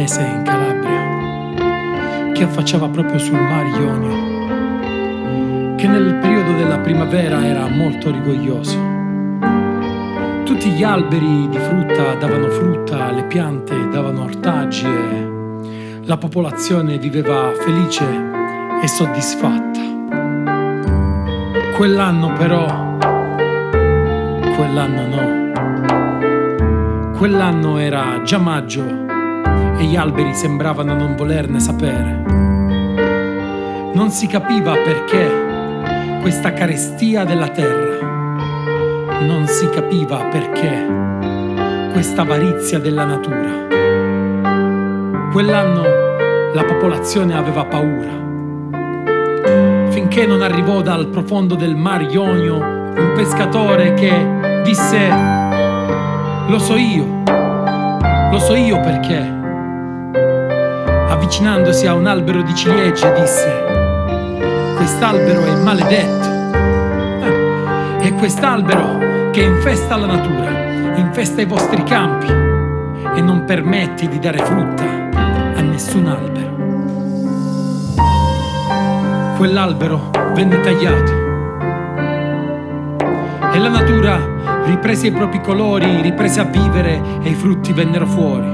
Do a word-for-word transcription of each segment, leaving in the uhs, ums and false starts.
paese in Calabria che affacciava proprio sul Mar Ionio, che nel periodo della primavera era molto rigoglioso. Tutti gli alberi di frutta davano frutta, le piante davano ortaggi e la popolazione viveva felice e soddisfatta. Quell'anno però, quell'anno no. Quell'anno era già maggio e gli alberi sembravano non volerne sapere. Non si capiva perché questa carestia della terra. Non si capiva perché questa avarizia della natura. Quell'anno la popolazione aveva paura. Finché non arrivò dal profondo del Mar Ionio un pescatore che disse: lo so io, lo so io perché. Avvicinandosi a un albero di ciliegie disse: quest'albero è maledetto. Eh, è quest'albero che infesta la natura, infesta i vostri campi e non permette di dare frutta a nessun albero. Quell'albero venne tagliato e la natura riprese i propri colori, riprese a vivere e i frutti vennero fuori.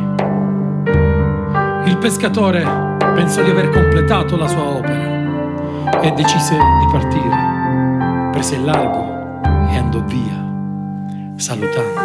Il pescatore pensò di aver completato la sua opera e decise di partire. Prese il largo e andò via, salutando.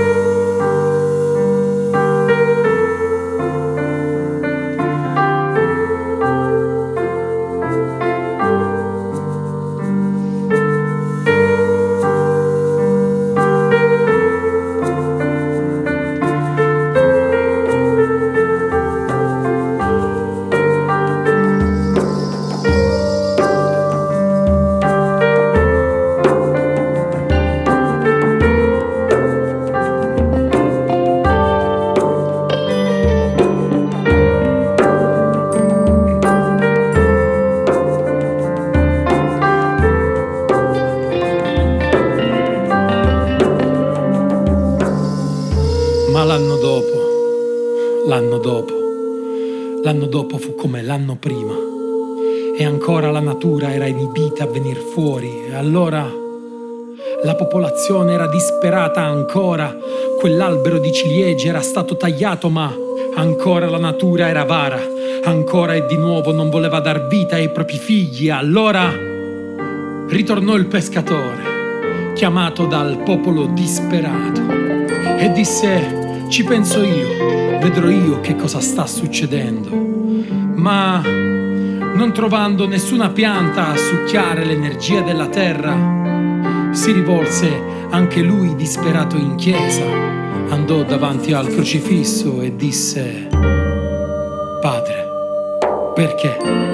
Ma l'anno dopo, l'anno dopo, l'anno dopo fu come l'anno prima e ancora la natura era inibita a venir fuori e allora la popolazione era disperata ancora. Quell'albero di ciliegie era stato tagliato ma ancora la natura era avara, ancora e di nuovo non voleva dar vita ai propri figli. Allora ritornò il pescatore, chiamato dal popolo disperato, e disse: ci penso io, vedrò io che cosa sta succedendo. Ma non trovando nessuna pianta a succhiare l'energia della terra, si rivolse anche lui disperato in chiesa, andò davanti al crocifisso e disse: Padre, perché?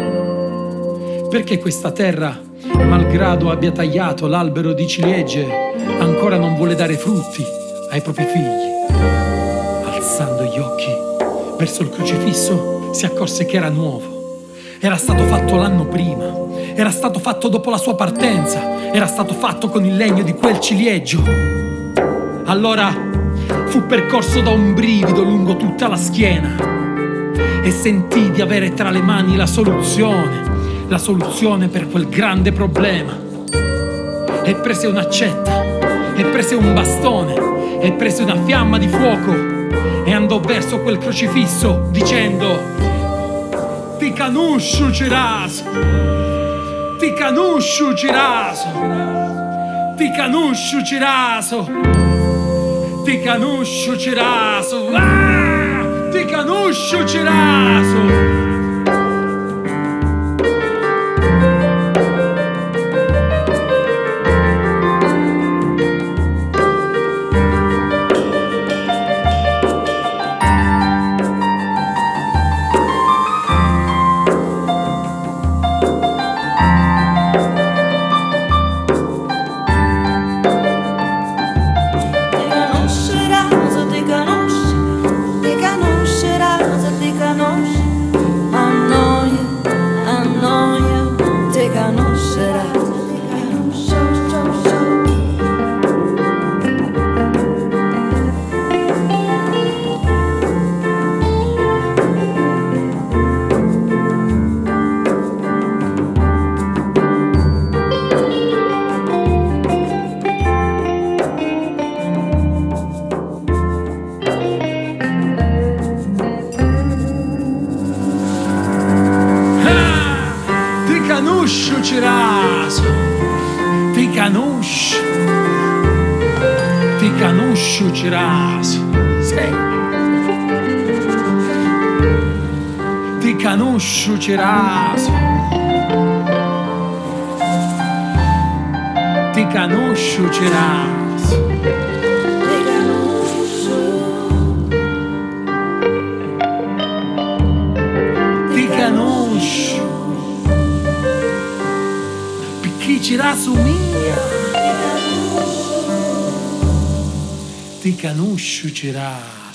Perché questa terra, malgrado abbia tagliato l'albero di ciliegie, ancora non vuole dare frutti ai propri figli? Alzando gli occhi verso il crocifisso, si accorse che era nuovo. Era stato fatto l'anno prima, era stato fatto dopo la sua partenza, era stato fatto con il legno di quel ciliegio. Allora fu percorso da un brivido lungo tutta la schiena e sentì di avere tra le mani la soluzione, la soluzione per quel grande problema. E prese un'accetta, e prese un bastone, e prese una fiamma di fuoco e andò verso quel crocifisso dicendo: Ti conosco Geraso, ti conosco Geraso, ti conosco Geraso, ti conosco Geraso, ah, ti conosco Geraso. conoscerás, ti conosco, ti conoscerás, sì. Ti conoscerás, ti conoscerás. Ti conosco, perché ci rassomiglia. Ti conoscerás.